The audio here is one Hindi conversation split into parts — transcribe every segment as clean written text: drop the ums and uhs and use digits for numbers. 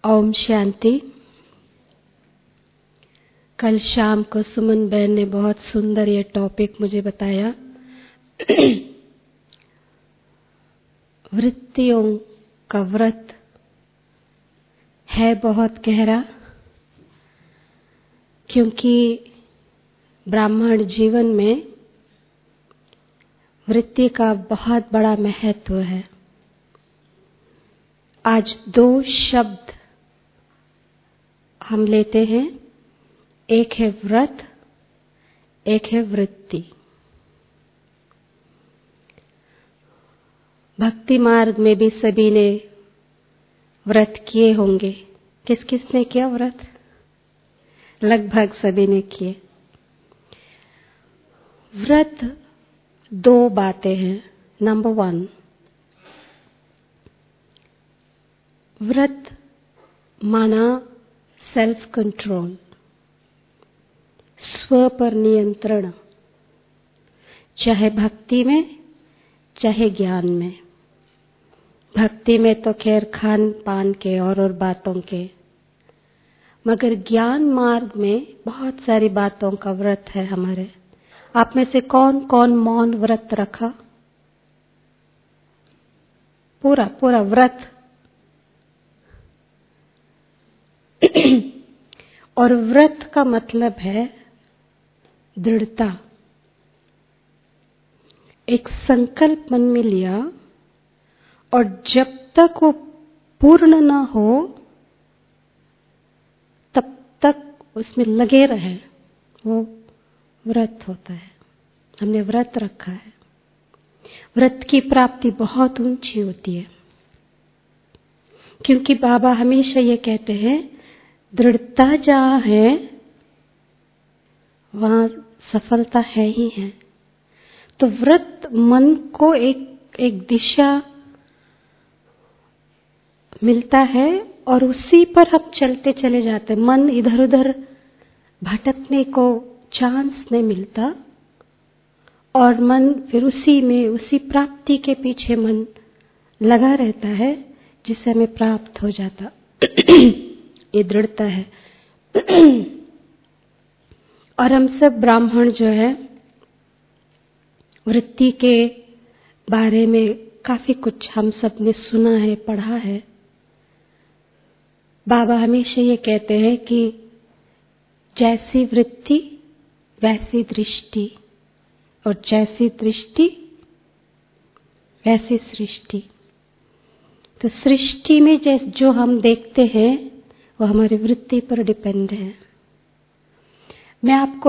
ओम शांति। कल शाम को सुमन बहन ने बहुत सुंदर ये टॉपिक मुझे बताया। वृत्तियों का व्रत है बहुत गहरा, क्योंकि ब्राह्मण जीवन में वृत्ति का बहुत बड़ा महत्व है। आज दो शब्द हम लेते हैं, एक है व्रत, एक है वृत्ति। भक्ति मार्ग में भी सभी ने व्रत किए होंगे। किस किस ने किया व्रत? लगभग सभी ने किए। व्रत दो बातें हैं। नंबर 1, व्रत माना सेल्फ कंट्रोल, स्व पर नियंत्रण, चाहे भक्ति में चाहे ज्ञान में। भक्ति में तो खैर खान पान के और बातों के, मगर ज्ञान मार्ग में बहुत सारी बातों का व्रत है हमारे। आप में से कौन कौन मौन व्रत रखा? पूरा पूरा व्रत। और व्रत का मतलब है दृढ़ता। एक संकल्प मन में लिया और जब तक वो पूर्ण ना हो तब तक उसमें लगे रहे, वो व्रत होता है। हमने व्रत रखा है। व्रत की प्राप्ति बहुत ऊंची होती है, क्योंकि बाबा हमेशा ये कहते हैं, दृढ़ता जहाँ है वहाँ सफलता है ही है। तो व्रत मन को एक दिशा मिलता है और उसी पर हम चलते चले जाते हैं। मन इधर उधर भटकने को चांस नहीं मिलता और मन फिर उसी प्राप्ति के पीछे मन लगा रहता है, जिससे हमें प्राप्त हो जाता। ये दृढ़ता है। और हम सब ब्राह्मण जो है, वृत्ति के बारे में काफी कुछ हम सब ने सुना है, पढ़ा है। बाबा हमेशा ये कहते हैं कि जैसी वृत्ति वैसी दृष्टि, और जैसी दृष्टि वैसी सृष्टि। तो सृष्टि में जो हम देखते हैं वो हमारी वृत्ति पर डिपेंड है। मैं आपको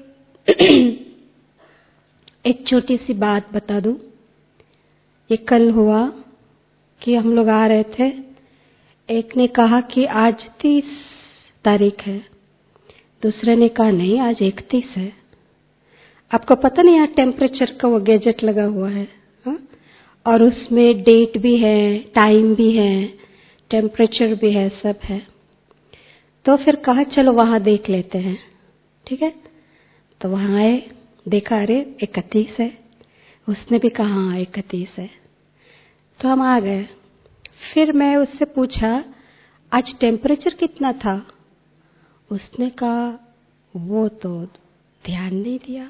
एक छोटी सी बात बता दूं। ये कल हुआ कि हम लोग आ रहे थे, एक ने कहा कि आज 30 तारीख है, दूसरे ने कहा नहीं आज 31 है। आपको पता नहीं, यहाँ टेम्परेचर का वो गैजेट लगा हुआ है, हा? और उसमें डेट भी है, टाइम भी है, टेम्परेचर भी है, सब है। तो फिर कहा चलो वहां देख लेते हैं। ठीक है, तो वहां आए, देखा अरे 31 है। उसने भी कहा हाँ 31 है। तो हम आ गए। फिर मैं उससे पूछा आज टेम्परेचर कितना था? उसने कहा वो तो ध्यान नहीं दिया।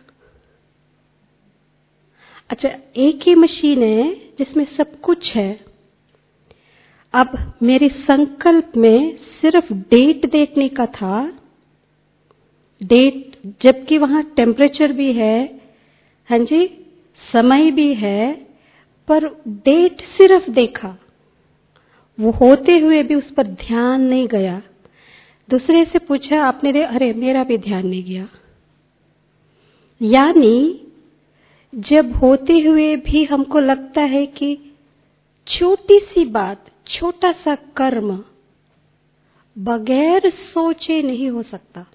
अच्छा, एक ही मशीन है जिसमें सब कुछ है। अब मेरे संकल्प में सिर्फ डेट देखने का था, डेट, जबकि वहां टेम्परेचर भी है, हाँ जी, समय भी है, पर डेट सिर्फ देखा। वो होते हुए भी उस पर ध्यान नहीं गया। दूसरे से पूछा आपने, अरे मेरा भी ध्यान नहीं गया। यानी जब होते हुए भी हमको लगता है कि छोटी सी बात, छोटा सा कर्म बगैर सोचे नहीं हो सकता,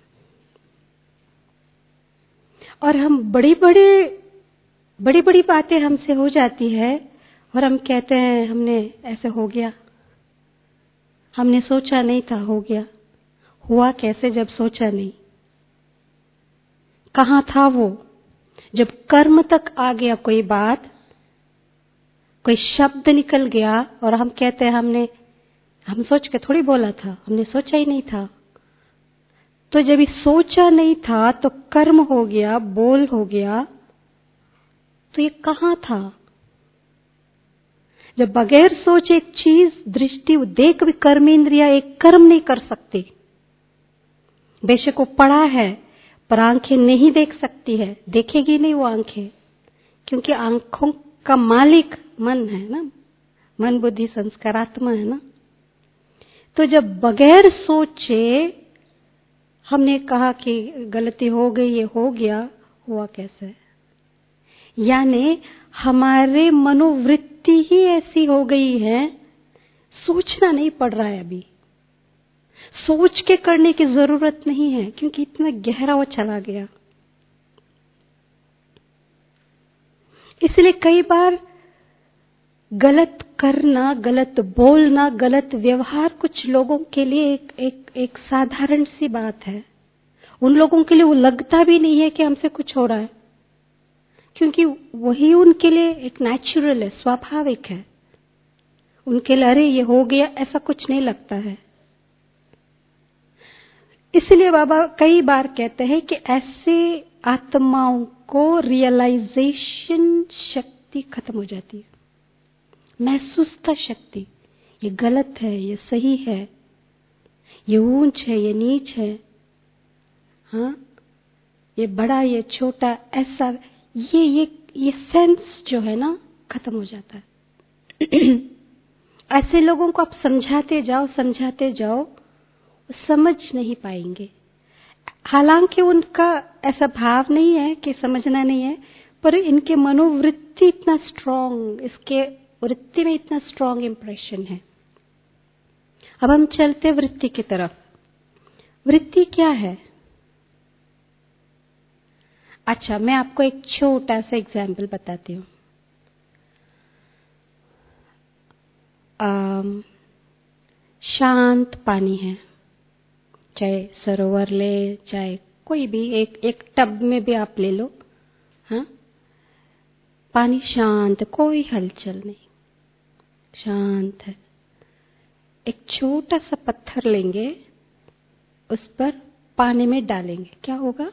और हम बड़ी बड़ी बातें हमसे हो जाती है और हम कहते हैं हमने ऐसे हो गया, हमने सोचा नहीं था, हो गया। हुआ कैसे जब सोचा नहीं? कहाँ था वो? जब कर्म तक आ गया, कोई बात, कोई शब्द निकल गया और हम कहते हैं हमने हम सोच के थोड़ी बोला था, हमने सोचा ही नहीं था। तो जब ये सोचा नहीं था तो कर्म हो गया, बोल हो गया, तो ये कहां था? जब बगैर सोचे एक चीज दृष्टि देख भी कर्मेंद्रिया एक कर्म नहीं कर सकती। बेशक वो पड़ा है पर आंखें नहीं देख सकती है, देखेगी नहीं वो आंखें, क्योंकि आंखों का मालिक मन है ना, मन बुद्धि संस्कार आत्मा है ना। तो जब बगैर सोचे हमने कहा कि गलती हो गई, ये हो गया, हुआ कैसे? यानी हमारे मनोवृत्ति ही ऐसी हो गई है, सोचना नहीं पड़ रहा है। अभी सोच के करने की जरूरत नहीं है, क्योंकि इतना गहरा वो चला गया। इसलिए कई बार गलत करना, गलत बोलना, गलत व्यवहार कुछ लोगों के लिए एक साधारण सी बात है। उन लोगों के लिए वो लगता भी नहीं है कि हमसे कुछ हो रहा है, क्योंकि वही उनके लिए एक नेचुरल है, स्वाभाविक है। उनके लिए अरे ये हो गया ऐसा कुछ नहीं लगता है। इसलिए बाबा कई बार कहते हैं कि ऐसे आत्माओं को रियलाइजेशन शक्ति खत्म हो जाती है, महसूसता शक्ति, ये गलत है, ये सही है, ये ऊंच है, ये नीच है, हाँ, ये बड़ा, ये छोटा, ऐसा, ये सेंस जो है ना खत्म हो जाता है। ऐसे लोगों को आप समझाते जाओ, समझ नहीं पाएंगे। हालांकि उनका ऐसा भाव नहीं है कि समझना नहीं है, पर इनके मनोवृत्ति इतना स्ट्रांग, इसके वृत्ति में इतना स्ट्रांग इंप्रेशन है। अब हम चलते वृत्ति की तरफ। वृत्ति क्या है? अच्छा, मैं आपको एक छोटा सा एग्जाम्पल बताती हूँ। शांत पानी है, चाहे सरोवर ले, चाहे कोई भी एक टब में भी आप ले लो, हाँ, पानी शांत, कोई हलचल नहीं, शांत है। एक छोटा सा पत्थर लेंगे, उस पर पानी में डालेंगे, क्या होगा?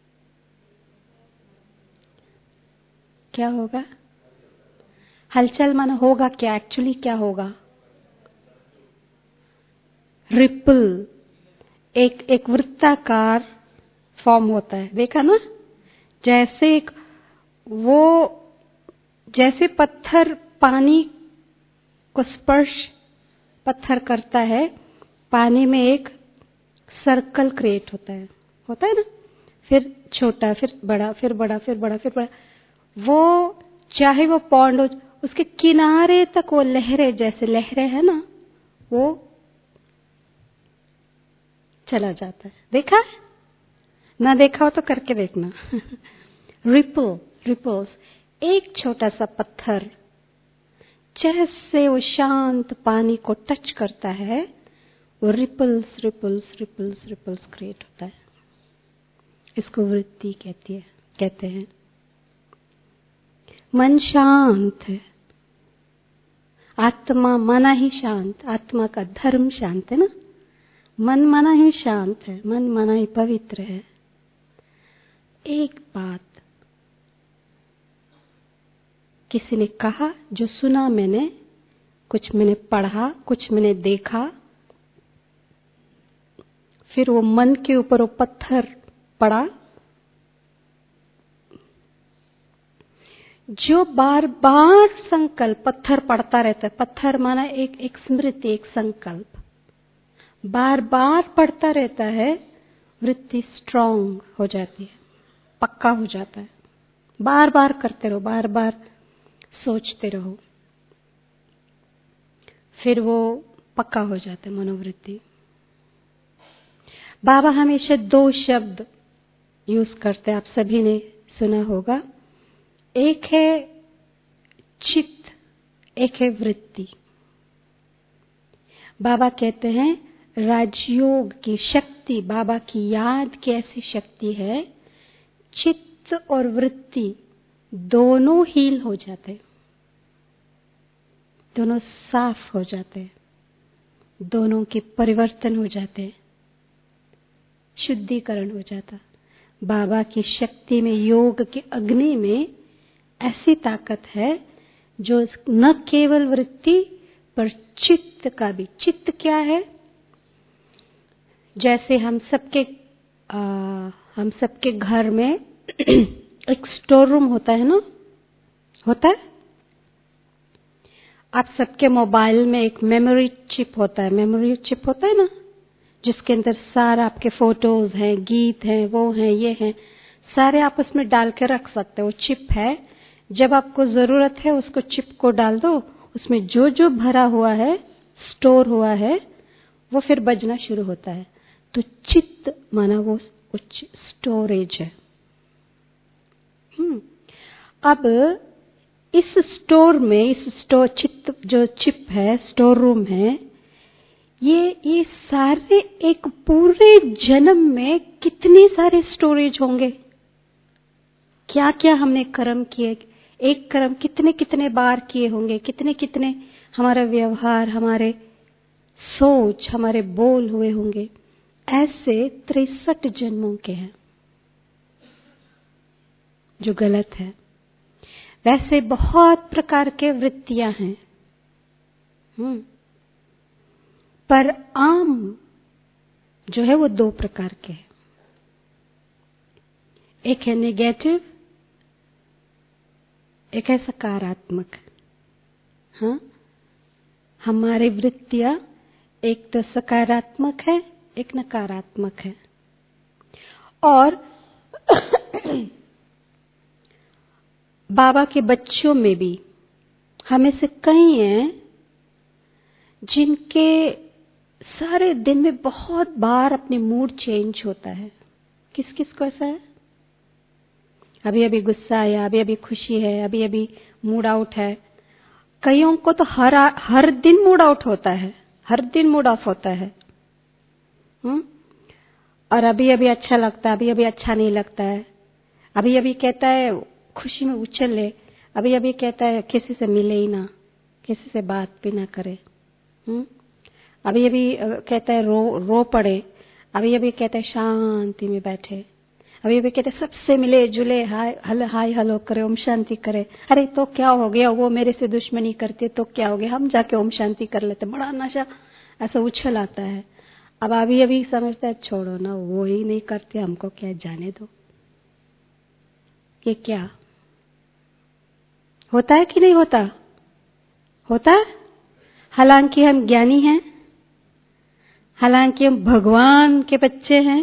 क्या होगा? हलचल माना होगा क्या? एक्चुअली क्या होगा? रिपल, एक वृत्ताकार फॉर्म होता है, देखा ना? जैसे जैसे पत्थर पानी को स्पर्श पत्थर करता है, पानी में एक सर्कल क्रिएट होता है ना? फिर छोटा, फिर बड़ा, फिर बड़ा, फिर बड़ा, फिर बड़ा। वो चाहे वो पॉन्ड हो, उसके किनारे तक वो लहरें, जैसे लहरें है ना, वो चला जाता है। देखा है? ना देखा हो तो करके देखना। रिपल्स, एक छोटा सा पत्थर जैसे वो शांत पानी को टच करता है, वो रिपल्स क्रिएट होता है। इसको वृत्ति कहते हैं। मन शांत है, आत्मा माना ही शांत, आत्मा का धर्म शांत है ना। मन माना ही शांत है, मन माना ही पवित्र है। एक बात किसी ने कहा, जो सुना मैंने, कुछ मैंने पढ़ा, कुछ मैंने देखा, फिर वो मन के ऊपर वो पत्थर पड़ा, जो बार बार संकल्प, पत्थर पड़ता रहता है, पत्थर माना एक स्मृति, एक संकल्प बार बार पड़ता रहता है, वृत्ति स्ट्रांग हो जाती है, पक्का हो जाता है। बार बार करते रहो, बार बार सोचते रहो, फिर वो पक्का हो जाता है मनोवृत्ति। बाबा हमेशा दो शब्द यूज करते हैं, आप सभी ने सुना होगा। एक है चित्त, एक है वृत्ति। बाबा कहते हैं राजयोग की शक्ति, बाबा की याद की ऐसी शक्ति है, चित्त और वृत्ति दोनों हील हो जाते, दोनों साफ हो जाते हैं। दोनों के परिवर्तन हो जाते, शुद्धिकरण हो जाता। बाबा की शक्ति में, योग की अग्नि में ऐसी ताकत है जो न केवल वृत्ति पर चित्त का भी। चित्त क्या है? जैसे हम सबके घर में एक स्टोर रूम होता है ना, होता है। आप सबके मोबाइल में एक मेमोरी चिप होता है, मेमोरी चिप होता है ना, जिसके अंदर सारा आपके फोटोज हैं, गीत हैं, वो हैं, ये हैं, सारे आप उसमें डाल के रख सकते हो। चिप है, जब आपको जरूरत है उसको चिप को डाल दो, उसमें जो जो भरा हुआ है, स्टोर हुआ है, वो फिर बजना शुरू होता है। तो चित्त माना वो स्टोरेज है। अब इस स्टोर में, चित्त जो चिप है, स्टोर रूम है, ये सारे एक पूरे जन्म में कितने सारे स्टोरेज होंगे। क्या क्या हमने कर्म किए, एक कर्म कितने कितने बार किए होंगे, कितने कितने हमारा व्यवहार, हमारे सोच, हमारे बोल हुए होंगे। ऐसे 63 जन्मों के हैं जो गलत है। वैसे बहुत प्रकार के वृत्तियां हैं, पर आम जो है वो 2 प्रकार के हैं। एक है नेगेटिव, एक है सकारात्मक। हाँ, हमारी वृत्तियां एक तो सकारात्मक है, एक नकारात्मक है। और बाबा के बच्चों में भी हमें से कई हैं जिनके सारे दिन में बहुत बार अपने मूड चेंज होता है। किस किस को ऐसा है? अभी अभी गुस्सा आया, अभी अभी खुशी है, अभी अभी मूड आउट है। कईयों को तो हर दिन मूड आउट होता है, हर दिन मूड ऑफ होता है। और अभी अभी अच्छा लगता है, अभी अभी अच्छा नहीं लगता है। अभी अभी कहता है खुशी में उछल ले, अभी अभी कहता है किसी से मिले ही ना, किसी से बात भी ना करे। अभी अभी कहता है रो पड़े, अभी अभी कहता है शांति में बैठे, अभी अभी कहते सबसे मिले जुले, हाय हेलो करे, ओम शांति करे। अरे तो क्या हो गया, वो मेरे से दुश्मनी करते तो क्या हो गया, हम जाके ओम शांति कर लेते। बड़ा नशा ऐसा उछल आता है। अब अभी अभी समझता है छोड़ो ना, वो ही नहीं करते, हमको क्या, जाने दो। ये क्या होता है कि नहीं होता? होता है। हालांकि हम ज्ञानी हैं, हालांकि हम भगवान के बच्चे हैं,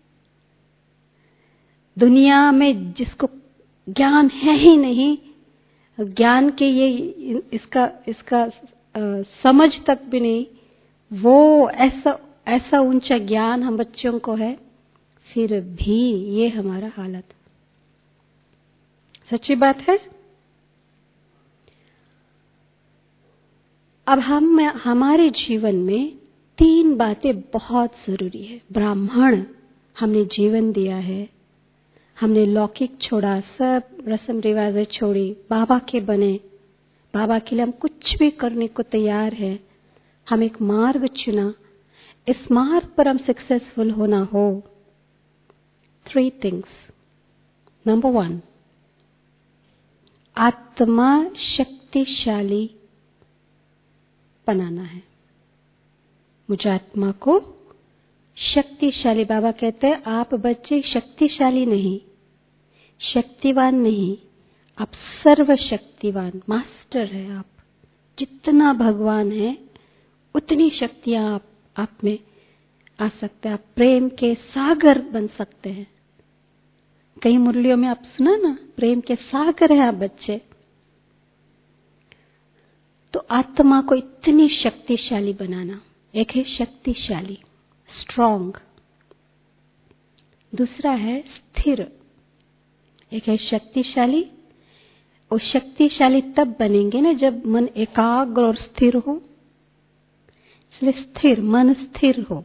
दुनिया में जिसको ज्ञान है ही नहीं, ज्ञान के ये इसका समझ तक भी नहीं, वो ऐसा ऊंचा ज्ञान हम बच्चों को है, फिर भी ये हमारा हालत। सच्ची बात है। अब हमारे जीवन में 3 बातें बहुत जरूरी है। ब्राह्मण हमने जीवन दिया है, हमने लौकिक छोड़ा, सब रस्म रिवाजें छोड़ी, बाबा के बने, बाबा के लिए हम कुछ भी करने को तैयार है। हम एक मार्ग चुना, इस मार्ग पर हम सक्सेसफुल होना हो। 3 थिंग्स। नंबर 1, आत्मा शक्तिशाली बनाना है। मुझे आत्मा को शक्तिशाली, बाबा कहते हैं आप बच्चे शक्तिशाली नहीं, शक्तिवान नहीं, आप सर्वशक्तिवान मास्टर है। आप जितना भगवान है उतनी शक्तियां आप में आ सकते हैं। आप प्रेम के सागर बन सकते हैं। कई मुरलियों में आप सुना ना, प्रेम के सागर है आप बच्चे। तो आत्मा को इतनी शक्तिशाली बनाना, एक है शक्तिशाली, स्ट्रॉन्ग। दूसरा है स्थिर। एक है शक्तिशाली, और शक्तिशाली तब बनेंगे ना जब मन एकाग्र और स्थिर हो। इसलिए स्थिर मन, स्थिर हो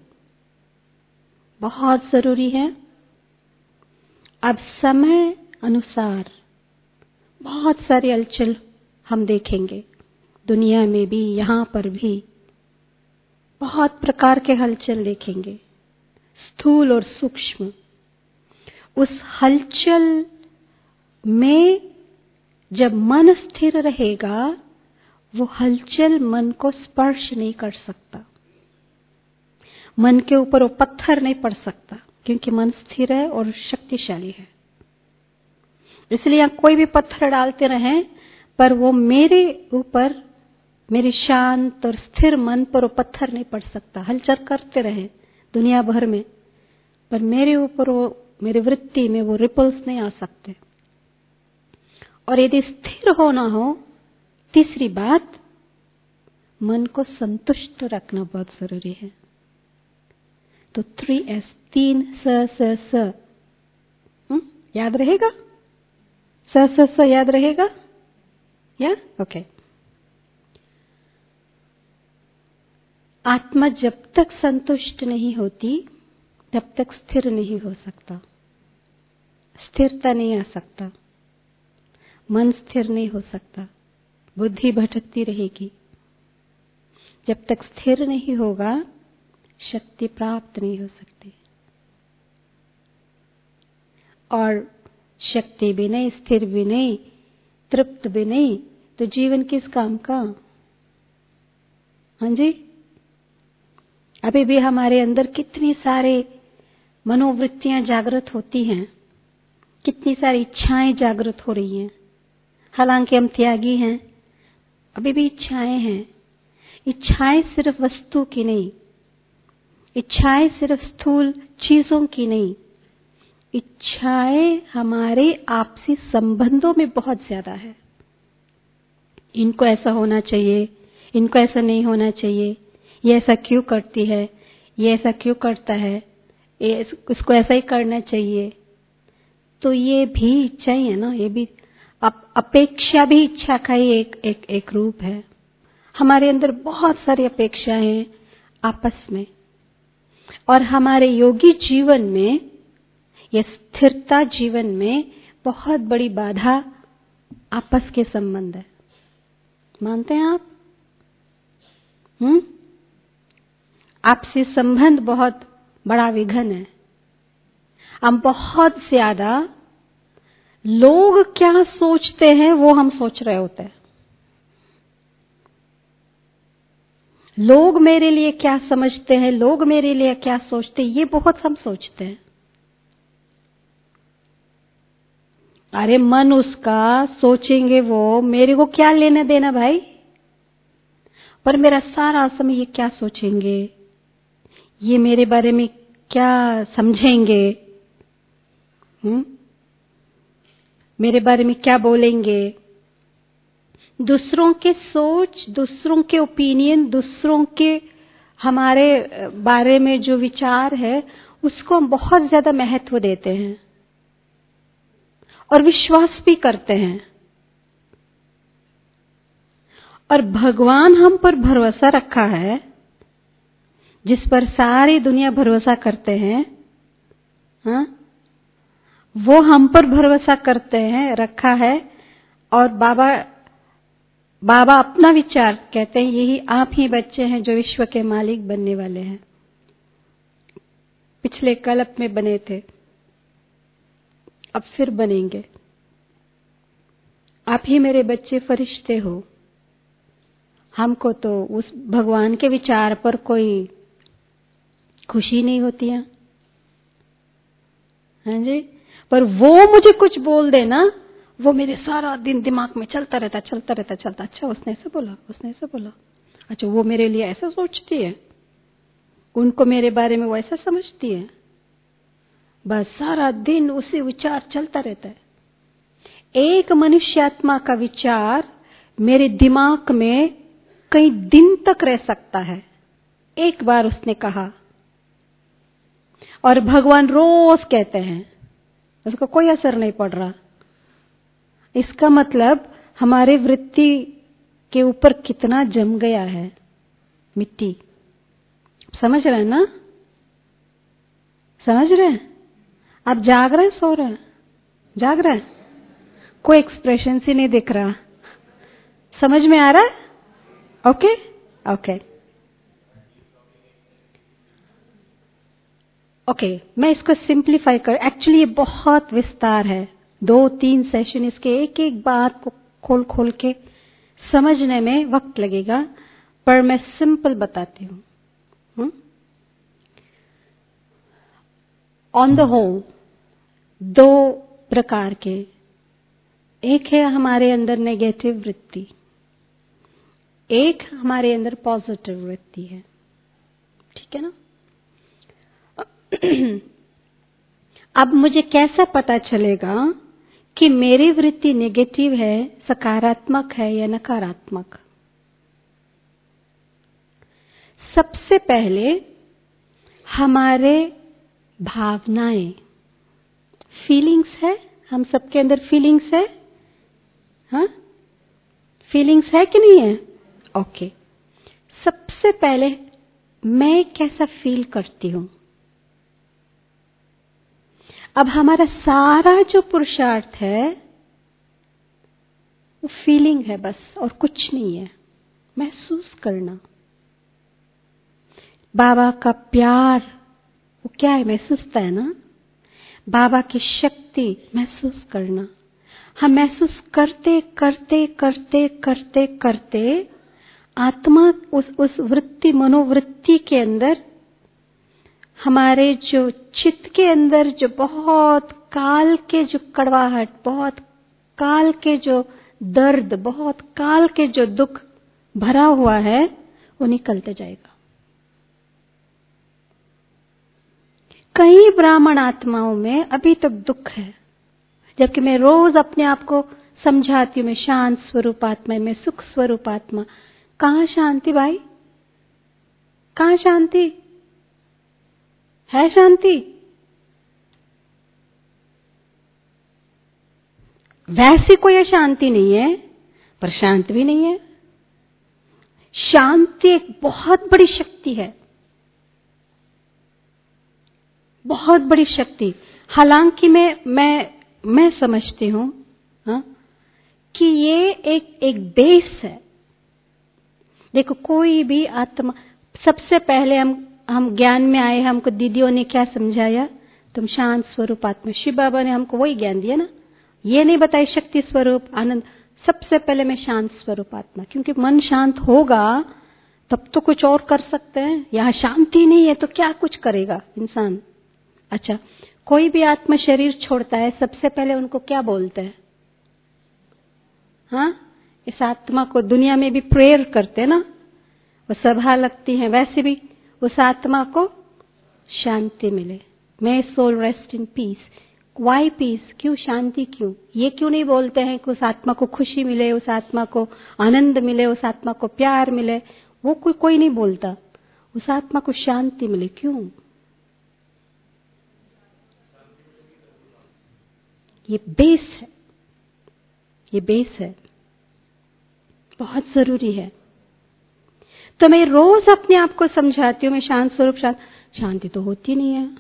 बहुत जरूरी है। अब समय अनुसार बहुत सारी हलचल हम देखेंगे, दुनिया में भी, यहां पर भी बहुत प्रकार के हलचल देखेंगे, स्थूल और सूक्ष्म। उस हलचल में जब मन स्थिर रहेगा, वो हलचल मन को स्पर्श नहीं कर सकता, मन के ऊपर वो पत्थर नहीं पड़ सकता, क्योंकि मन स्थिर है और शक्तिशाली है। इसलिए आप कोई भी पत्थर डालते रहें, पर वो मेरे ऊपर, मेरे शांत और स्थिर मन पर वो पत्थर नहीं पड़ सकता। हलचल करते रहे दुनिया भर में, पर मेरे ऊपर वो, मेरी वृत्ति में वो रिपल्स नहीं आ सकते। और यदि स्थिर होना हो, तीसरी बात, मन को संतुष्ट रखना बहुत जरूरी है। तो 3S, 3 स याद रहेगा? स याद रहेगा? या ओके। आत्मा जब तक संतुष्ट नहीं होती, तब तक स्थिर नहीं हो सकता, स्थिरता नहीं आ सकता, मन स्थिर नहीं हो सकता, बुद्धि भटकती रहेगी। जब तक स्थिर नहीं होगा, शक्ति प्राप्त नहीं हो सकती। और शक्ति भी नहीं, स्थिर भी नहीं, तृप्त भी नहीं, तो जीवन किस काम का? हाँ जी, अभी भी हमारे अंदर कितनी सारे मनोवृत्तियां जागृत होती हैं, कितनी सारी इच्छाएं जागृत हो रही हैं। हालांकि हम त्यागी हैं, अभी भी इच्छाएं हैं। इच्छाएं सिर्फ वस्तु की नहीं, इच्छाएं सिर्फ स्थूल चीजों की नहीं, इच्छाएं हमारे आपसी संबंधों में बहुत ज्यादा है। इनको ऐसा होना चाहिए, इनको ऐसा नहीं होना चाहिए, ये ऐसा क्यों करती है, ये ऐसा क्यों करता है, इसको ऐसा ही करना चाहिए। तो ये भी इच्छा ही है ना, ये भी अपेक्षा भी इच्छा का ही एक रूप है। हमारे अंदर बहुत सारी अपेक्षाएं हैं आपस में, और हमारे योगी जीवन में, या स्थिरता जीवन में बहुत बड़ी बाधा आपस के संबंध है। मानते हैं आप? आपसी संबंध बहुत बड़ा विघन है। हम बहुत ज्यादा लोग क्या सोचते हैं वो हम सोच रहे होते हैं। लोग मेरे लिए क्या समझते हैं, लोग मेरे लिए क्या सोचते हैं, ये बहुत हम सोचते हैं। अरे मन उसका, सोचेंगे वो, मेरे को क्या लेना देना भाई। पर मेरा सारा समय ये क्या सोचेंगे, ये मेरे बारे में क्या समझेंगे, मेरे बारे में क्या बोलेंगे। दूसरों के सोच, दूसरों के ओपिनियन, दूसरों के हमारे बारे में जो विचार है, उसको हम बहुत ज्यादा महत्व देते हैं और विश्वास भी करते हैं। और भगवान हम पर भरोसा रखा है, जिस पर सारी दुनिया भरोसा करते हैं, हाँ, वो हम पर भरोसा करते हैं, रखा है। और बाबा अपना विचार कहते हैं, यही आप ही बच्चे हैं जो विश्व के मालिक बनने वाले हैं। पिछले कल्प में बने थे, अब फिर बनेंगे। आप ही मेरे बच्चे फरिश्ते हो। हमको तो उस भगवान के विचार पर कोई खुशी नहीं होती है, हाँ जी। पर वो मुझे कुछ बोल देना, वो मेरे सारा दिन दिमाग में चलता रहता। अच्छा उसने ऐसे बोला, उसने ऐसे बोला, अच्छा वो मेरे लिए ऐसा सोचती है, उनको मेरे बारे में वो ऐसा समझती है। बस सारा दिन उसी विचार चलता रहता है। एक मनुष्यात्मा का विचार मेरे दिमाग में कई दिन तक रह सकता है, एक बार उसने कहा। और भगवान रोज कहते हैं, उसको कोई असर नहीं पड़ रहा। इसका मतलब हमारे वृत्ति के ऊपर कितना जम गया है मिट्टी। समझ रहे हैं ना? समझ रहे हैं? आप जाग रहे हैं, सो रहे हैं? जाग रहे हैं? कोई एक्सप्रेशन ही नहीं दिख रहा। समझ में आ रहा है? Okay okay. ओके, मैं इसको सिंप्लीफाई कर, एक्चुअली ये बहुत विस्तार है, 2-3 सेशन इसके एक एक बात को खोल खोल के समझने में वक्त लगेगा, पर मैं सिंपल बताती हूँ। ऑन द होल 2 प्रकार के, एक है हमारे अंदर नेगेटिव वृत्ति, एक हमारे अंदर पॉजिटिव वृत्ति है, ठीक है ना। अब मुझे कैसा पता चलेगा कि मेरी वृत्ति नेगेटिव है, सकारात्मक है या नकारात्मक? सबसे पहले हमारे भावनाएं, फीलिंग्स है, हम सबके अंदर फीलिंग्स है, हाँ, फीलिंग्स है कि नहीं है? ओके, सबसे पहले मैं कैसा फील करती हूं। अब हमारा सारा जो पुरुषार्थ है वो फीलिंग है बस, और कुछ नहीं है, महसूस करना। बाबा का प्यार वो क्या है, महसूसता है ना। बाबा की शक्ति महसूस करना। हम महसूस करते करते करते करते करते आत्मा उस वृत्ति, मनोवृत्ति के अंदर, हमारे जो चित्त के अंदर जो बहुत काल के जो कड़वाहट, बहुत काल के जो दर्द, बहुत काल के जो दुख भरा हुआ है, वो निकलते जाएगा। कई ब्राह्मण आत्माओं में अभी तक दुख है, जबकि मैं रोज अपने आप को समझाती हूँ, मैं शांत स्वरूप आत्मा, मैं सुख स्वरूप आत्मा। कहाँ शांति भाई, कहाँ शांति है? शांति वैसी कोई अशांति नहीं है, पर शांत भी नहीं है। शांति एक बहुत बड़ी शक्ति है, बहुत बड़ी शक्ति। हालांकि मैं समझती हूं, हाँ, कि ये एक बेस है। देखो, कोई भी आत्मा, सबसे पहले हम ज्ञान में आए, हमको दीदियों ने क्या समझाया, तुम शांत स्वरूप आत्मा। शिव बाबा ने हमको वही ज्ञान दिया ना, ये नहीं बताई शक्ति स्वरूप आनंद। सबसे पहले मैं शांत स्वरूप आत्मा, क्योंकि मन शांत होगा तब तो कुछ और कर सकते हैं। यहाँ शांति नहीं है तो क्या कुछ करेगा इंसान। अच्छा, कोई भी आत्मा शरीर छोड़ता है, सबसे पहले उनको क्या बोलते हैं? हाँ, इस आत्मा को दुनिया में भी प्रेयर करते हैं ना, वो सभा लगती है, वैसे भी उस आत्मा को शांति मिले। May soul rest in peace. Why peace? क्यों शांति? क्यों? ये क्यों नहीं बोलते हैं कि उस आत्मा को खुशी मिले, उस आत्मा को आनंद मिले, उस आत्मा को प्यार मिले? वो कोई नहीं बोलता। उस आत्मा को शांति मिले, क्यों? ये बेस है, ये बेस है, बहुत जरूरी है। तो मैं रोज अपने आप को समझाती हूँ, मैं शांत स्वरूप शांति तो होती नहीं है।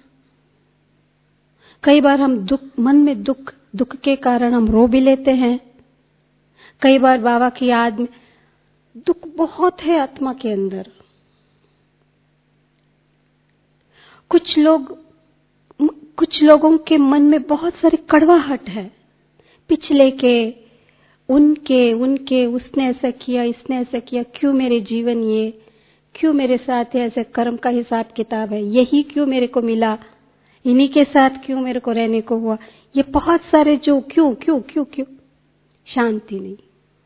कई बार हम मन में दुख के कारण हम रो भी लेते हैं। कई बार बाबा की याद में दुख बहुत है आत्मा के अंदर। कुछ लोगों के मन में बहुत सारी कड़वाहट है, पिछले के, उनके उसने ऐसा किया, इसने ऐसा किया, क्यों मेरे जीवन ये, क्यों मेरे साथ ऐसे कर्म का हिसाब किताब है, यही क्यों मेरे को मिला, इन्हीं के साथ क्यों मेरे को रहने को हुआ। ये बहुत सारे जो क्यों क्यों क्यों क्यों, शांति नहीं।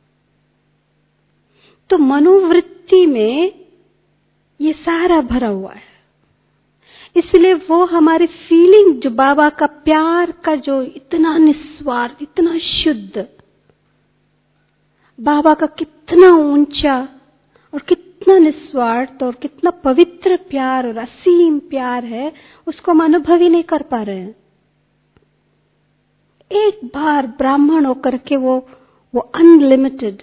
तो मनोवृत्ति में ये सारा भरा हुआ है। इसलिए वो हमारी फीलिंग, जो बाबा का प्यार का जो इतना निस्वार्थ, इतना शुद्ध, बाबा का कितना ऊंचा और कितना निस्वार्थ और कितना पवित्र प्यार और असीम प्यार है, उसको हम अनुभव ही नहीं कर पा रहे हैं। एक बार ब्राह्मण होकर के वो अनलिमिटेड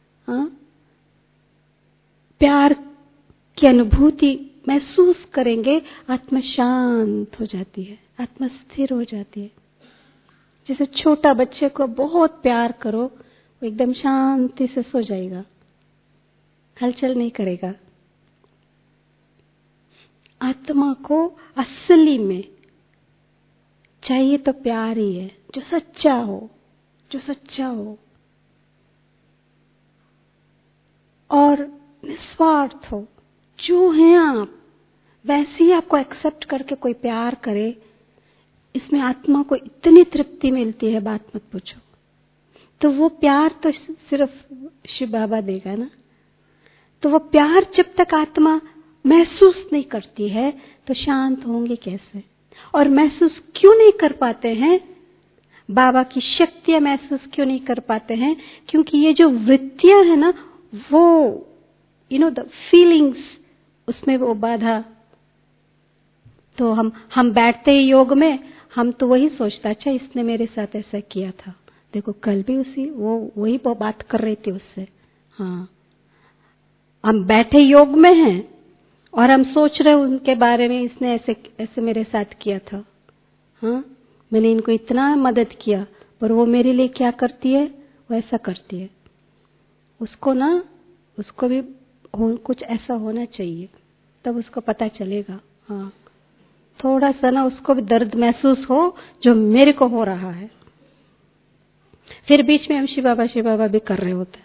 प्यार की अनुभूति महसूस करेंगे, आत्मा शांत हो जाती है, आत्मा स्थिर हो जाती है। जैसे छोटा बच्चे को बहुत प्यार करो, वो एकदम शांति से सो जाएगा, हलचल नहीं करेगा। आत्मा को असली में चाहिए तो प्यार ही है, जो सच्चा हो, जो सच्चा हो और निस्वार्थ हो। जो हैं आप वैसे ही आपको एक्सेप्ट करके कोई प्यार करे, इसमें आत्मा को इतनी तृप्ति मिलती है, बात मत पूछो। तो वो प्यार तो सिर्फ शिव बाबा देगा ना। तो वो प्यार जब तक आत्मा महसूस नहीं करती है तो शांत होंगे कैसे? और महसूस क्यों नहीं कर पाते हैं? बाबा की शक्तियां महसूस क्यों नहीं कर पाते हैं? क्योंकि ये जो वृत्तियां है ना, वो द फीलिंग्स, उसमें वो बाधा। तो हम बैठते ही योग में, हम तो वही सोचता, अच्छा इसने मेरे साथ ऐसा किया था, देखो कल भी वही बात कर रही थी उससे। हाँ, हम बैठे योग में हैं और हम सोच रहे उनके बारे में, इसने ऐसे मेरे साथ किया था। हाँ, मैंने इनको इतना मदद किया, पर वो मेरे लिए क्या करती है? वो ऐसा करती है। उसको भी कुछ ऐसा होना चाहिए, तब उसको पता चलेगा। हाँ, थोड़ा सा ना उसको भी दर्द महसूस हो जो मेरे को हो रहा है। फिर बीच में हम शिव बाबा भी कर रहे होते हैं।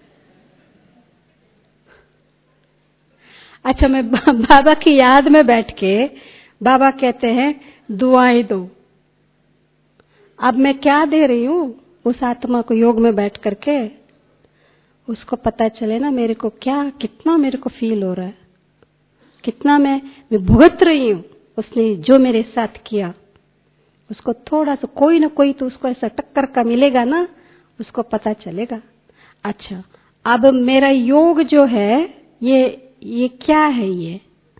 अच्छा, मैं बाबा की याद में बैठ के, बाबा कहते हैं दुआएं दो। अब मैं क्या दे रही हूं उस आत्मा को योग में बैठ करके? उसको पता चले ना मेरे को कितना मेरे को फील हो रहा है, कितना मैं भुगत रही हूं उसने जो मेरे साथ किया। उसको थोड़ा सा कोई ना कोई तो उसको ऐसा टक्कर का मिलेगा ना, उसको पता चलेगा। अच्छा, अब मेरा योग जो है ये क्या है? ये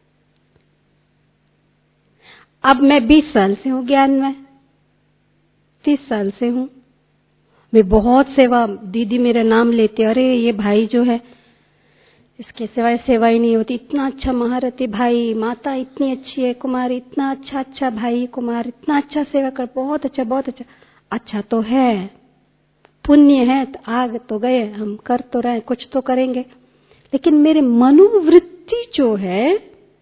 अब मैं 20 साल से हूं ज्ञान में, 30 साल से हूं। मैं बहुत सेवा, दीदी मेरा नाम लेते, अरे ये भाई जो है इसके सिवाय सेवा ही नहीं होती, इतना अच्छा महारथी भाई, माता इतनी अच्छी है, कुमारी इतना अच्छा भाई, कुमार इतना अच्छा सेवा कर, बहुत अच्छा बहुत अच्छा। अच्छा तो है, पुण्य है, तो आग तो गए, हम कर तो रहे, कुछ तो करेंगे, लेकिन मेरे मनोवृत्ति जो है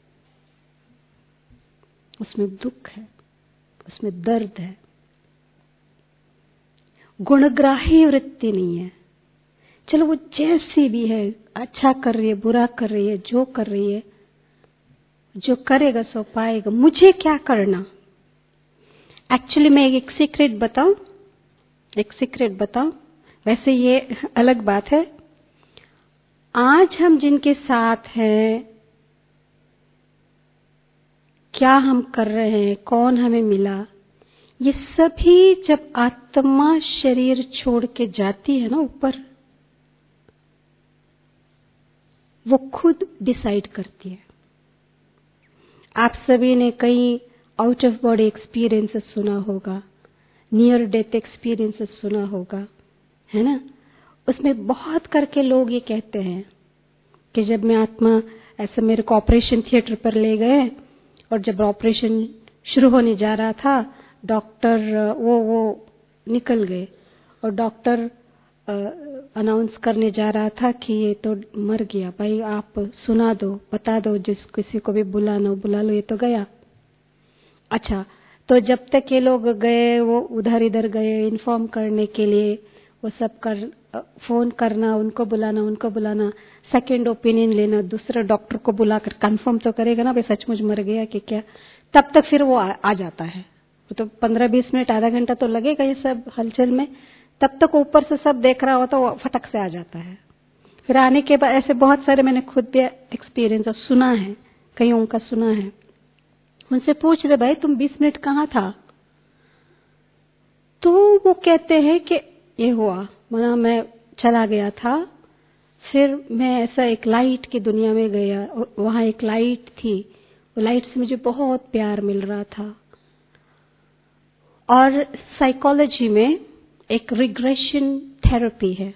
उसमें दुख है, उसमें दर्द है, गुणग्राही वृत्ति नहीं है। चलो वो जैसी भी है, अच्छा कर रही है, बुरा कर रही है, जो कर रही है, जो करेगा सो पाएगा, मुझे क्या करना? एक्चुअली मैं एक सीक्रेट बताऊं, वैसे ये अलग बात है। आज हम जिनके साथ हैं, क्या हम कर रहे हैं, कौन हमें मिला, ये सभी जब आत्मा शरीर छोड़ के जाती है ना ऊपर, वो खुद डिसाइड करती है। आप सभी ने कई आउट ऑफ बॉडी एक्सपीरियंसेस सुना होगा, नियर डेथ एक्सपीरियंसेस सुना होगा, है ना? उसमें बहुत करके लोग ये कहते हैं कि जब मैं आत्मा, ऐसे मेरे को ऑपरेशन थिएटर पर ले गए और जब ऑपरेशन शुरू होने जा रहा था, डॉक्टर वो निकल गए और डॉक्टर अनाउंस करने जा रहा था कि ये तो मर गया, भाई आप सुना दो, बता दो, जिस किसी को भी बुला लो, ये तो गया। अच्छा, तो जब तक ये लोग गए, वो उधर इधर गए इन्फॉर्म करने के लिए, वो सब फोन करना, उनको बुलाना, सेकंड ओपिनियन लेना, दूसरे डॉक्टर को बुलाकर कंफर्म तो करेगा ना भाई सचमुच मर गया कि क्या। तब तक फिर वो आ जाता है, तो 15-20 मिनट आधा घंटा तो लगेगा ये सब हलचल में। तब तक ऊपर से सब देख रहा होता, वो फटक से आ जाता है। फिर आने के बाद ऐसे बहुत सारे मैंने खुद भी एक्सपीरियंस सुना है, कईयों का सुना है। उनसे पूछ रहे, भाई तुम 20 मिनट कहाँ था? तो वो कहते हैं कि ये हुआ, माना मैं चला गया था, फिर मैं ऐसा एक लाइट की दुनिया में गया, वहां एक लाइट थी, वो लाइट से मुझे बहुत प्यार मिल रहा था। और साइकोलॉजी में एक रिग्रेशन थेरेपी है।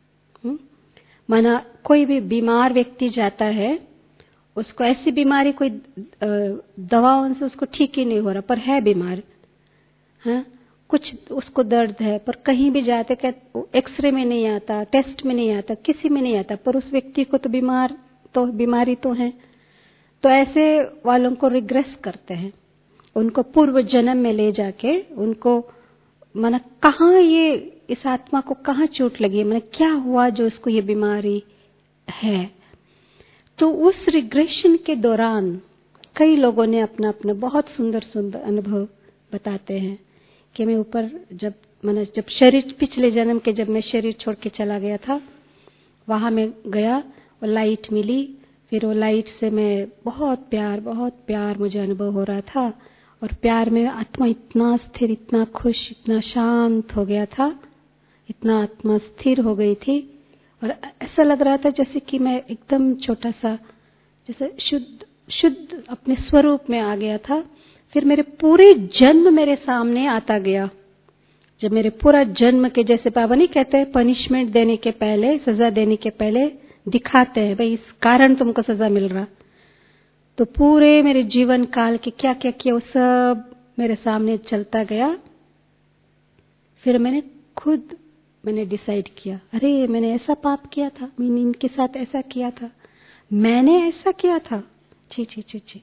माना कोई भी बीमार व्यक्ति जाता है, उसको ऐसी बीमारी कोई दवाओं से उसको ठीक ही नहीं हो रहा, पर है बीमार, हाँ, कुछ उसको दर्द है, पर कहीं भी जाते एक्सरे में नहीं आता, टेस्ट में नहीं आता, किसी में नहीं आता, पर उस व्यक्ति को तो बीमारी तो है। तो ऐसे वालों को रिग्रेस करते हैं, उनको पूर्व जन्म में ले जाके उनको माना कहाँ ये इस आत्मा को कहाँ चोट लगी है, माना क्या हुआ जो उसको ये बीमारी है। तो उस रिग्रेशन के दौरान कई लोगों ने अपना अपना बहुत सुंदर सुंदर अनुभव बताते हैं कि मैं ऊपर जब शरीर पिछले जन्म के जब मैं शरीर छोड़ के चला गया था, वहां मैं गया, वो लाइट मिली, फिर वो लाइट से मैं बहुत प्यार मुझे अनुभव हो रहा था, और प्यार में आत्मा इतना स्थिर, इतना खुश, इतना शांत हो गया था, इतना आत्मा स्थिर हो गई थी, और ऐसा लग रहा था जैसे कि मैं एकदम छोटा सा, जैसे शुद्ध अपने स्वरूप में आ गया था। फिर मेरे पूरे जन्म मेरे सामने आता गया, जब मेरे पूरा जन्म के, जैसे बाबा नहीं कहते पनिशमेंट देने के पहले, सजा देने के पहले दिखाते हैं भाई इस कारण तुमको सजा मिल रहा, तो पूरे मेरे जीवन काल के क्या क्या किया वो सब मेरे सामने चलता गया। फिर मैंने डिसाइड किया, अरे मैंने ऐसा पाप किया था, मैंने इनके साथ ऐसा किया था, मैंने ऐसा किया था, छी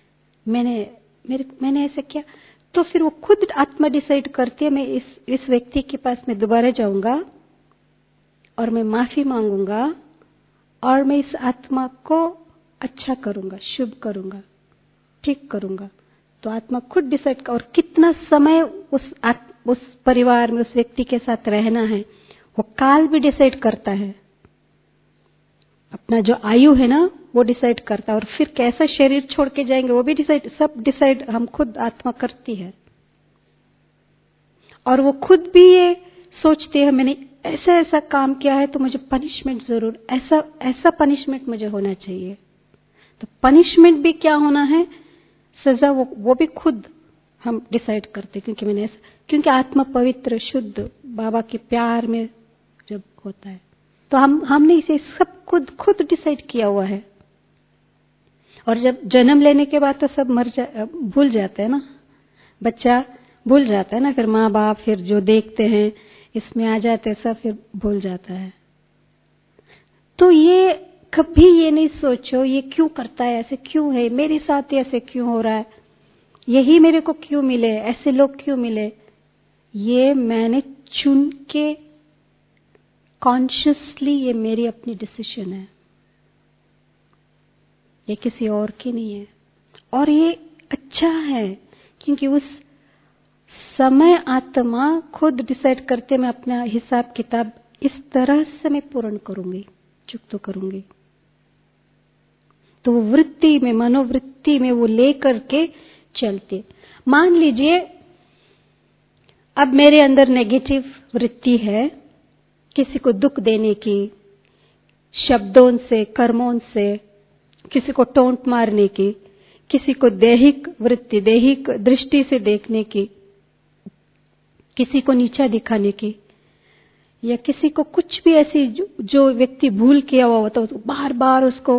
मैंने ऐसा किया। तो फिर वो खुद आत्मा डिसाइड करती है, मैं इस व्यक्ति के पास मैं दोबारा जाऊंगा और मैं माफी मांगूंगा और मैं इस आत्मा को अच्छा करूंगा, शुभ करूंगा, ठीक करूंगा। तो आत्मा खुद डिसाइड कर, और कितना समय उस परिवार में उस व्यक्ति के साथ रहना है वो काल भी डिसाइड करता है, अपना जो आयु है ना वो डिसाइड करता है, और फिर कैसा शरीर छोड़ के जाएंगे वो भी सब डिसाइड हम खुद आत्मा करती है। और वो खुद भी ये सोचती है मैंने ऐसा ऐसा काम किया है तो मुझे पनिशमेंट जरूर, ऐसा पनिशमेंट मुझे होना चाहिए। तो पनिशमेंट भी क्या होना है, सजा, वो भी खुद हम डिसाइड करते, क्योंकि आत्मा पवित्र शुद्ध बाबा के प्यार में जब होता है तो हमने इसे सब खुद डिसाइड किया हुआ है। और जब जन्म लेने के बाद तो सब भूल जाते हैं ना, बच्चा भूल जाता है ना, फिर माँ बाप फिर जो देखते हैं इसमें आ जाते हैं, सब फिर भूल जाता है। तो ये कभी ये नहीं सोचो ये क्यों करता है, ऐसे क्यों है मेरे साथ, ऐसे क्यों हो रहा है, यही मेरे को क्यों मिले, ऐसे लोग क्यों मिले। ये मैंने चुन के कॉन्शियसली, ये मेरी अपनी डिसीजन है, ये किसी और की नहीं है। और ये अच्छा है क्योंकि उस समय आत्मा खुद डिसाइड करते मैं अपना हिसाब किताब इस तरह से मैं पूर्ण करूंगी, चुकतो करूंगी। तो वृत्ति में, मनोवृत्ति में वो लेकर के चलते। मान लीजिए अब मेरे अंदर नेगेटिव वृत्ति है, किसी को दुख देने की, शब्दों से, कर्मों से, किसी को टोंट मारने की, किसी को दैहिक वृत्ति, दैहिक दृष्टि से देखने की, किसी को नीचा दिखाने की, या किसी को कुछ भी ऐसी जो व्यक्ति भूल किया हुआ होता है तो बार बार उसको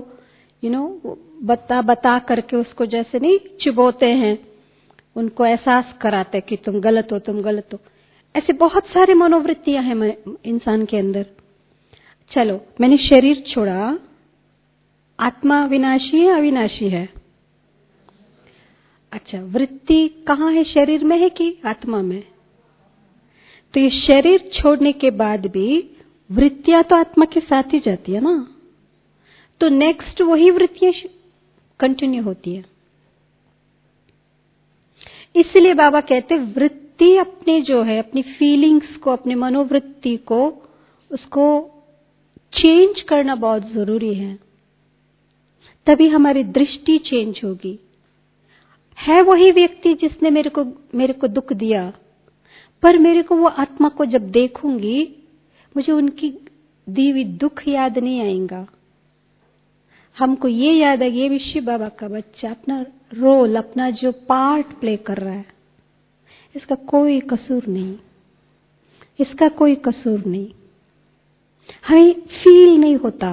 बता करके उसको जैसे नहीं चुभोते हैं, उनको एहसास कराते कि तुम गलत हो, तुम गलत हो। ऐसे बहुत सारे मनोवृत्तियां हैं इंसान के अंदर। चलो मैंने शरीर छोड़ा, आत्मा विनाशी है अविनाशी है? अच्छा, वृत्ति कहाँ है, शरीर में है कि आत्मा में? तो ये शरीर छोड़ने के बाद भी वृत्तियां तो आत्मा के साथ ही जाती है ना, तो नेक्स्ट वही वृत्तियां कंटिन्यू होती है। इसलिए बाबा कहते वृत्ति अपने जो है, अपनी फीलिंग्स को, अपनी मनोवृत्ति को, उसको चेंज करना बहुत जरूरी है, तभी हमारी दृष्टि चेंज होगी। है वही व्यक्ति जिसने मेरे को दुख दिया, पर मेरे को वो आत्मा को जब देखूंगी मुझे उनकी दी हुई दुख याद नहीं आएगा, हमको ये याद है ये विश्व बाबा का बच्चा अपना रोल, अपना जो पार्ट प्ले कर रहा है, इसका कोई कसूर नहीं, इसका कोई कसूर नहीं, हमें फील नहीं होता।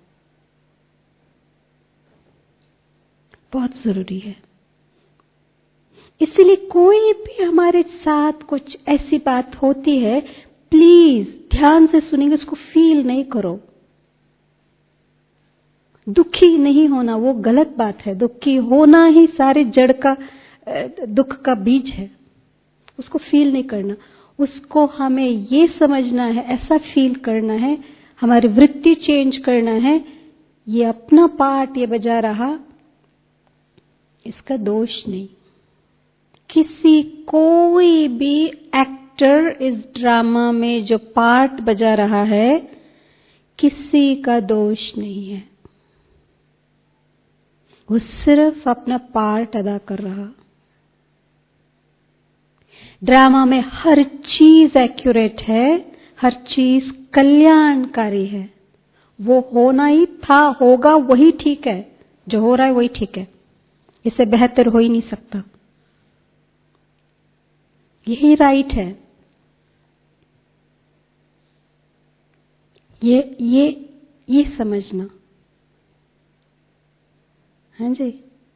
बहुत जरूरी है। इसलिए कोई भी हमारे साथ कुछ ऐसी बात होती है, प्लीज ध्यान से सुनेंगे, उसको फील नहीं करो, दुखी नहीं होना वो गलत बात है। दुखी होना ही सारे जड़ का दुख का बीज है। उसको फील नहीं करना, उसको हमें ये समझना है, ऐसा फील करना है, हमारी वृत्ति चेंज करना है। ये अपना पार्ट ये बजा रहा, इसका दोष नहीं। किसी कोई भी एक्टर इस ड्रामा में जो पार्ट बजा रहा है, किसी का दोष नहीं है। वो सिर्फ अपना पार्ट अदा कर रहा। ड्रामा में हर चीज एक्यूरेट है, हर चीज कल्याणकारी है। वो होना ही था, होगा वही ठीक है, जो हो रहा है वही ठीक है, इससे बेहतर हो ही नहीं सकता। यही राइट है। ये समझना, हाँ जी।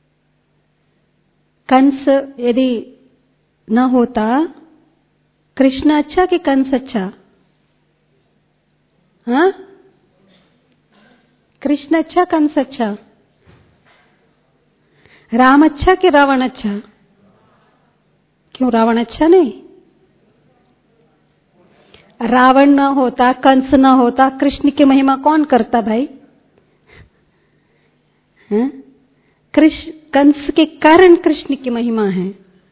कंस यदि न होता, कृष्ण अच्छा कि कंस अच्छा? हाँ, कृष्ण अच्छा कंस अच्छा? राम अच्छा कि रावण अच्छा? क्यों रावण अच्छा नहीं? रावण न होता, कंस न होता, कृष्ण की महिमा कौन करता भाई? हाँ? कंस के कारण कृष्ण की महिमा है,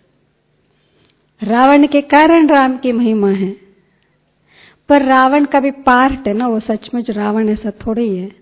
रावण के कारण राम की महिमा है। पर रावण का भी पार्ट है ना, वो सचमुच रावण ऐसा थोड़ी ही है।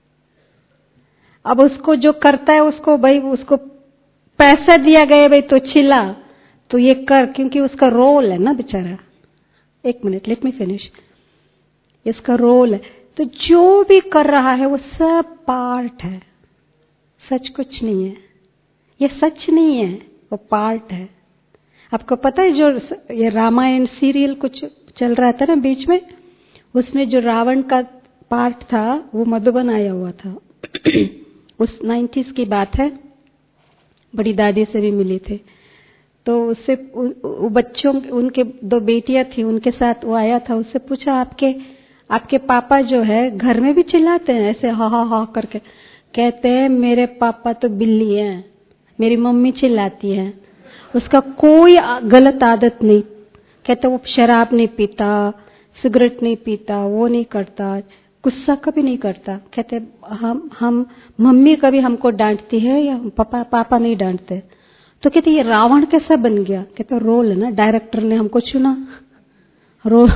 अब उसको जो करता है उसको भाई, उसको पैसा दिया गया भाई तो चिल्ला तो ये कर, क्योंकि उसका रोल है ना बेचारा। एक मिनट, लेट मी फिनिश। इसका रोल है, तो जो भी कर रहा है वो सब पार्ट है, सच कुछ नहीं है। ये सच नहीं है, वो पार्ट है। आपको पता है जो ये रामायण सीरियल कुछ चल रहा था ना बीच में, उसमें जो रावण का पार्ट था वो मधुबन आया हुआ था। उस 90s की बात है, बड़ी दादी से भी मिले थे। तो उससे बच्चों, उनके 2 बेटियां थी, उनके साथ वो आया था। उससे पूछा आपके पापा जो है घर में भी चिल्लाते हैं ऐसे हा हा हा करके? कहते हैं मेरे पापा तो बिल्ली है, मेरी मम्मी चिल्लाती है, उसका कोई गलत आदत नहीं। कहते वो शराब नहीं पीता, सिगरेट नहीं पीता, वो नहीं करता, गुस्सा कभी नहीं करता। कहते हम मम्मी कभी हमको डांटती है या पापा नहीं डांटते। तो कहते ये रावण कैसा बन गया? कहते रोल है ना, डायरेक्टर ने हमको चुना रोल।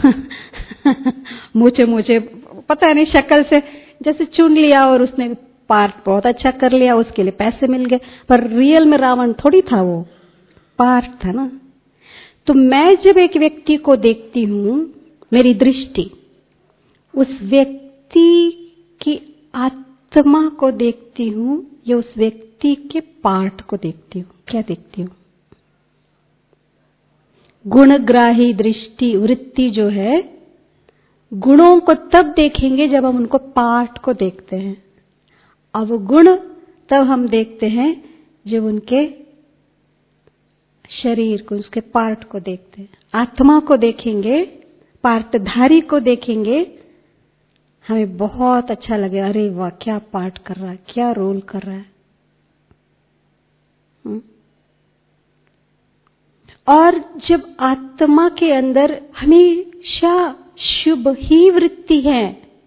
मुझे पता नहीं, शक्ल से जैसे चुन लिया और उसने पार्ट बहुत अच्छा कर लिया, उसके लिए पैसे मिल गए। पर रियल में रावण थोड़ी था, वो पार्ट था ना। तो मैं जब एक व्यक्ति को देखती हूं, मेरी दृष्टि उस व्यक्ति की आत्मा को देखती हूं या उस व्यक्ति के पार्ट को देखती हूं? क्या देखती हूं? गुणग्राही दृष्टि, वृत्ति जो है, गुणों को तब देखेंगे जब हम उनको पार्ट को देखते हैं। अब गुण तब हम देखते हैं जब उनके शरीर को, उसके पार्ट को देखते हैं। आत्मा को देखेंगे, पार्टधारी को देखेंगे, हमें बहुत अच्छा लगे, अरे वाह क्या पार्ट कर रहा है, क्या रोल कर रहा है। और जब आत्मा के अंदर हमेशा शुभ ही वृत्ति है,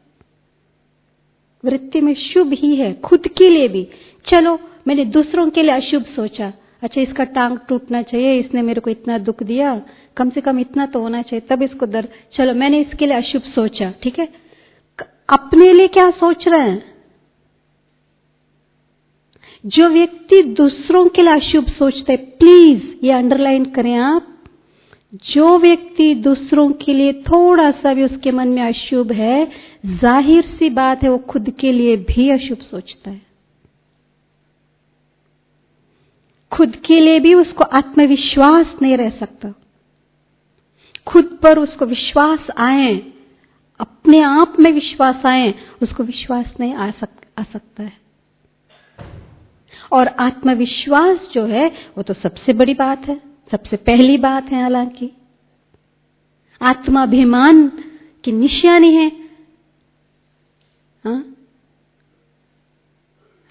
वृत्ति में शुभ ही है, खुद के लिए भी। चलो मैंने दूसरों के लिए अशुभ सोचा, अच्छा इसका टांग टूटना चाहिए, इसने मेरे को इतना दुख दिया, कम से कम इतना तो होना चाहिए तब इसको दर्द, चलो मैंने इसके लिए अशुभ सोचा, ठीक है। अपने लिए क्या सोच रहे हैं? जो व्यक्ति दूसरों के लिए अशुभ सोचते हैं, प्लीज ये अंडरलाइन करें आप, जो व्यक्ति दूसरों के लिए थोड़ा सा भी उसके मन में अशुभ है, जाहिर सी बात है वो खुद के लिए भी अशुभ सोचता है। खुद के लिए भी उसको आत्मविश्वास नहीं रह सकता। खुद पर उसको विश्वास आए, अपने आप में विश्वास आए, उसको विश्वास नहीं आ सकता है। और आत्मविश्वास जो है वो तो सबसे बड़ी बात है, सबसे पहली बात है। हालांकि आत्माभिमान की निशानी है। हाँ?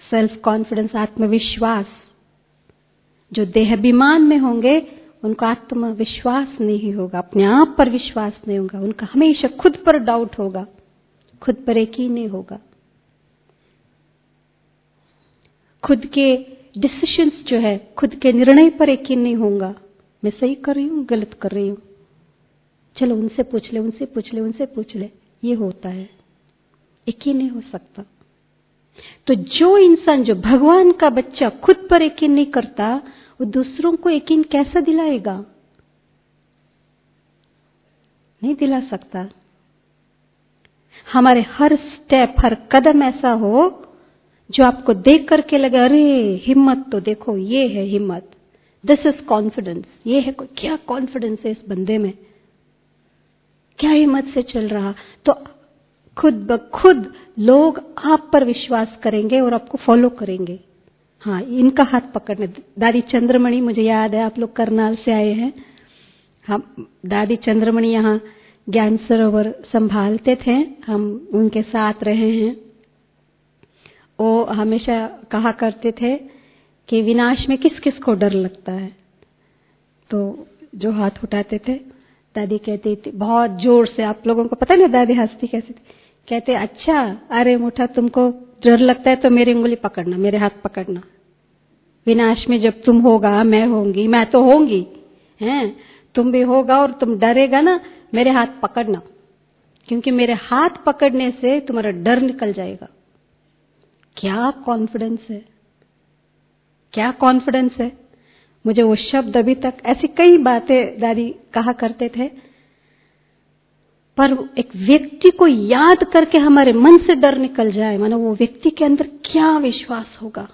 सेल्फ कॉन्फिडेंस, आत्मविश्वास। जो देहाभिमान में होंगे उनका आत्मविश्वास नहीं होगा, अपने आप पर विश्वास नहीं होगा, उनका हमेशा खुद पर डाउट होगा, खुद पर यकीन नहीं होगा, खुद के डिसीजंस जो है, खुद के निर्णय पर यकीन नहीं होगा। मैं सही कर रही हूँ, गलत कर रही हूँ, चलो उनसे पूछ ले, उनसे पूछ ले, उनसे पूछ ले, ये होता है, यकीन नहीं हो सकता। तो जो इंसान, जो भगवान का बच्चा खुद पर यकीन नहीं करता, वो दूसरों को यकीन कैसा दिलाएगा? नहीं दिला सकता। हमारे हर स्टेप, हर कदम ऐसा हो जो आपको देख करके लगे, अरे हिम्मत तो देखो, ये है हिम्मत, दिस इज कॉन्फिडेंस, ये है, क्या कॉन्फिडेंस है इस बंदे में, क्या हिम्मत से चल रहा। तो खुद ब खुद लोग आप पर विश्वास करेंगे और आपको फॉलो करेंगे। हाँ, इनका हाथ पकड़ने, दादी चंद्रमणि, मुझे याद है आप लोग करनाल से आए हैं, हम दादी चंद्रमणि यहाँ ज्ञान सरोवर संभालते थे, हम उनके साथ रहे हैं। वो हमेशा कहा करते थे कि विनाश में किस किस को डर लगता है। तो जो हाथ उठाते थे, दादी कहती थी बहुत जोर से, आप लोगों को पता नहीं दादी हंसती कैसे थी, कहते अच्छा, अरे मुठा तुमको डर लगता है तो मेरी उंगली पकड़ना, मेरे हाथ पकड़ना, विनाश में जब तुम होगा मैं होंगी, मैं तो होंगी, हैं तुम भी होगा, और तुम डरेगा ना, मेरे हाथ पकड़ना, क्योंकि मेरे हाथ पकड़ने से तुम्हारा डर निकल जाएगा। क्या कॉन्फिडेंस है, क्या कॉन्फिडेंस है। मुझे वो शब्द अभी तक, ऐसी कई बातें दादी कहा करते थे, पर एक व्यक्ति को याद करके हमारे मन से डर निकल जाए, मानो वो व्यक्ति के अंदर क्या विश्वास होगा।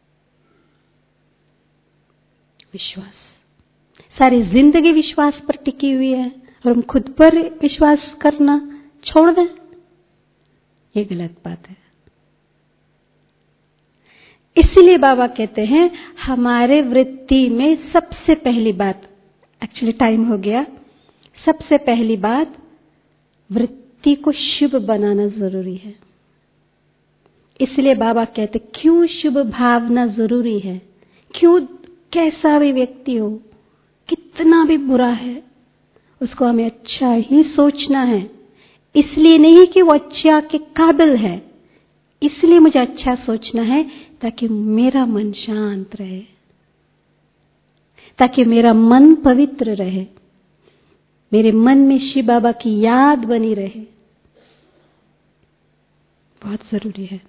विश्वास, सारी जिंदगी विश्वास पर टिकी हुई है और हम खुद पर विश्वास करना छोड़ दें, ये गलत बात है। इसलिए बाबा कहते हैं हमारे वृत्ति में सबसे पहली बात, एक्चुअली टाइम हो गया, सबसे पहली बात वृत्ति को शुभ बनाना जरूरी है। इसलिए बाबा कहते क्यों शुभ भावना जरूरी है, क्यों कैसा भी व्यक्ति हो, कितना भी बुरा है, उसको हमें अच्छा ही सोचना है। इसलिए नहीं कि वो अच्छा के काबिल है, इसलिए मुझे अच्छा सोचना है ताकि मेरा मन शांत रहे, ताकि मेरा मन पवित्र रहे, मेरे मन में शिव बाबा की याद बनी रहे। बहुत जरूरी है।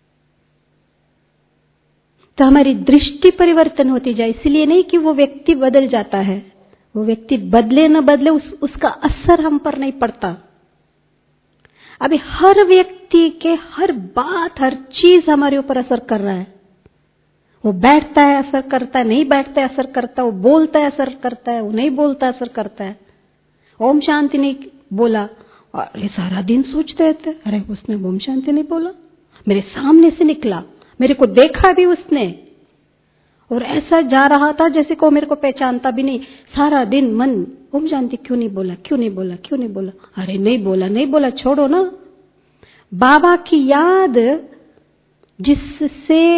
तो हमारी दृष्टि परिवर्तन होती जाए, इसलिए नहीं कि वो व्यक्ति बदल जाता है, वो व्यक्ति बदले न बदले उसका असर हम पर नहीं पड़ता। अभी हर व्यक्ति के हर बात, हर चीज हमारे ऊपर असर कर रहा है। वो बैठता है असर करता है, नहीं बैठता है असर करता है, वो बोलता है असर करता है, वो नहीं बोलता है असर करता है। ओम शांति नहीं बोला और ये सारा दिन सोचते रहते, अरे उसने ओम शांति नहीं बोला, मेरे सामने से निकला, मेरे को देखा भी उसने, और ऐसा जा रहा था जैसे को मेरे को पहचानता भी नहीं। सारा दिन मन ओम शांति क्यों नहीं बोला, क्यों नहीं बोला, क्यों नहीं बोला, अरे नहीं बोला, नहीं बोला, छोड़ो ना। बाबा की याद जिससे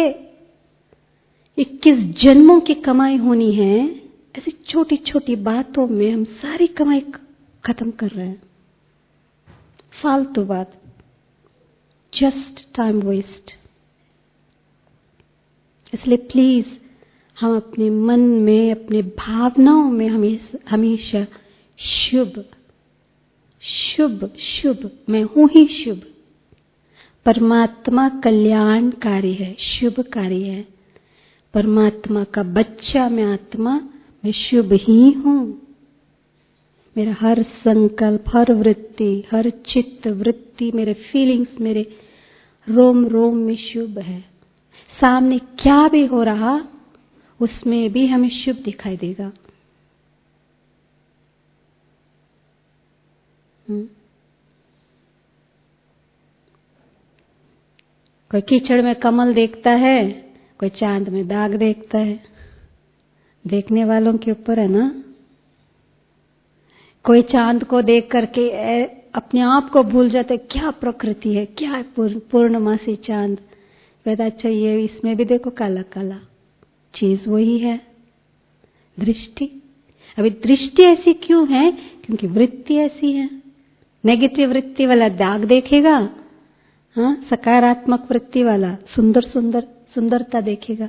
21 जन्मों की कमाई होनी है, ऐसी छोटी छोटी बातों में हम सारी कमाई खत्म कर रहे हैं। फालतू बात, जस्ट टाइम वेस्ट। इसलिए प्लीज हम अपने मन में, अपने भावनाओं में हमेशा शुभ शुभ शुभ, मैं हूं ही शुभ। परमात्मा कल्याणकारी है, शुभकारी है। परमात्मा का बच्चा मैं आत्मा, मैं शुभ ही हूं। मेरा हर संकल्प, हर वृत्ति, हर चित्त वृत्ति, मेरे फीलिंग्स, मेरे रोम रोम में शुभ है। सामने क्या भी हो रहा उसमें भी हमें शुभ दिखाई देगा। कोई कीचड़ में कमल देखता है, कोई चांद में दाग देखता है, देखने वालों के ऊपर है ना। कोई चांद को देख करके अपने आप को भूल जाते, क्या प्रकृति है, क्या पूर्णमासी चांद, कहता अच्छा ये इसमें भी देखो काला काला, चीज वही है, दृष्टि। अभी दृष्टि ऐसी क्यों है? क्योंकि वृत्ति ऐसी है। नेगेटिव वृत्ति वाला दाग देखेगा, हाँ, सकारात्मक वृत्ति वाला सुंदर सुंदर सुंदरता देखेगा।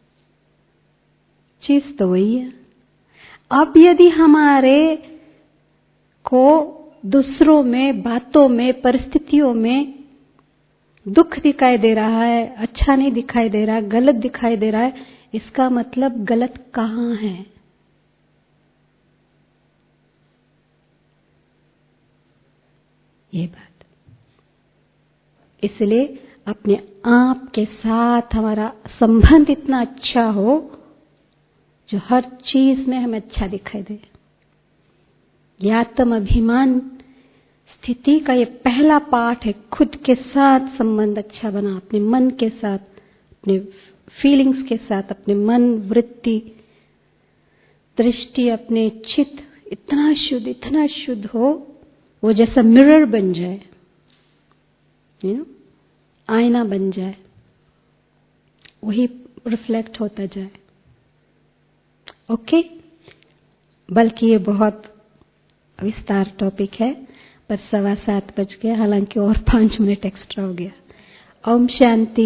चीज तो वही है। अब यदि हमारे को दूसरों में, बातों में, परिस्थितियों में दुख दिखाई दे रहा है, अच्छा नहीं दिखाई दे रहा है, गलत दिखाई दे रहा है, इसका मतलब गलत कहाँ है? ये बात। इसलिए अपने आप के साथ हमारा संबंध इतना अच्छा हो जो हर चीज में हमें अच्छा दिखाई दे। ये आत्म अभिमान स्थिति का ये पहला पाठ है। खुद के साथ संबंध अच्छा बना, अपने मन के साथ, अपने फीलिंग्स के साथ, अपने मन, वृत्ति, दृष्टि, अपने चित्त इतना शुद्ध हो वो जैसा मिरर बन जाए, आईना बन जाए, वही रिफ्लेक्ट होता जाए। ओके? बल्कि ये बहुत विस्तार टॉपिक है, पर 7:15 बज गया, हालांकि और 5 मिनट एक्स्ट्रा हो गया। ओम शांति।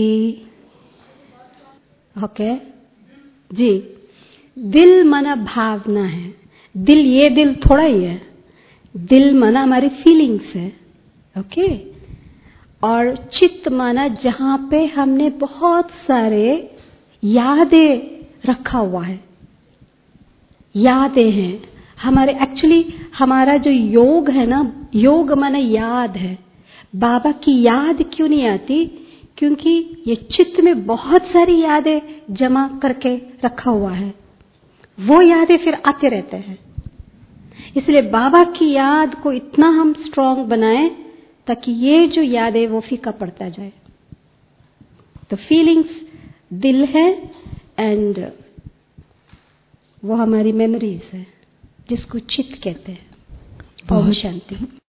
ओके जी। दिल माना भावना है। दिल, ये दिल थोड़ा ही है। दिल माना हमारी फीलिंग्स है। ओके? और चित्त माना जहां पे हमने बहुत सारे यादें रखा हुआ है, यादें हैं हमारे। एक्चुअली हमारा जो योग है ना, योग माने याद है। बाबा की याद क्यों नहीं आती? क्योंकि ये चित्त में बहुत सारी यादें जमा करके रखा हुआ है, वो यादें फिर आते रहते हैं। इसलिए बाबा की याद को इतना हम स्ट्रांग बनाएं ताकि ये जो याद है वो फीका पड़ता जाए। तो फीलिंग्स दिल है एंड वो हमारी मेमोरीज है जिसको चित्त कहते हैं। ओम शांति।